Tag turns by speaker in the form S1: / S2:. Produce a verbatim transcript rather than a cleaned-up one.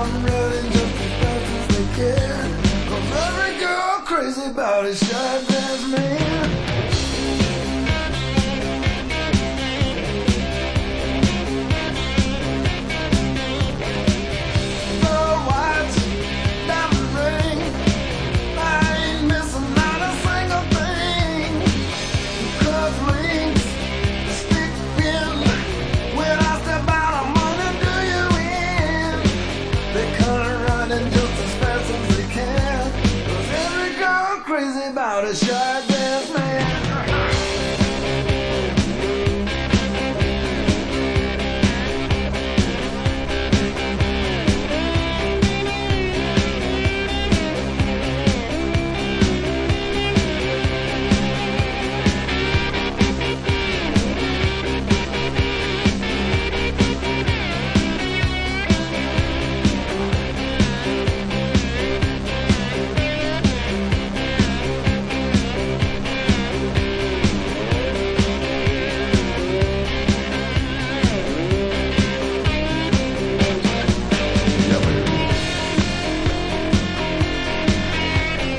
S1: I'm running just as fast as they can. 'Cause every girl crazy about a shy dance man. Pearl white, diamond ring, I ain't missing not a single thing. Cufflinks, stick pin, when I step out I'm gonna do you in. They come running just as fast as they can. 'Cause every girl crazy about a shot.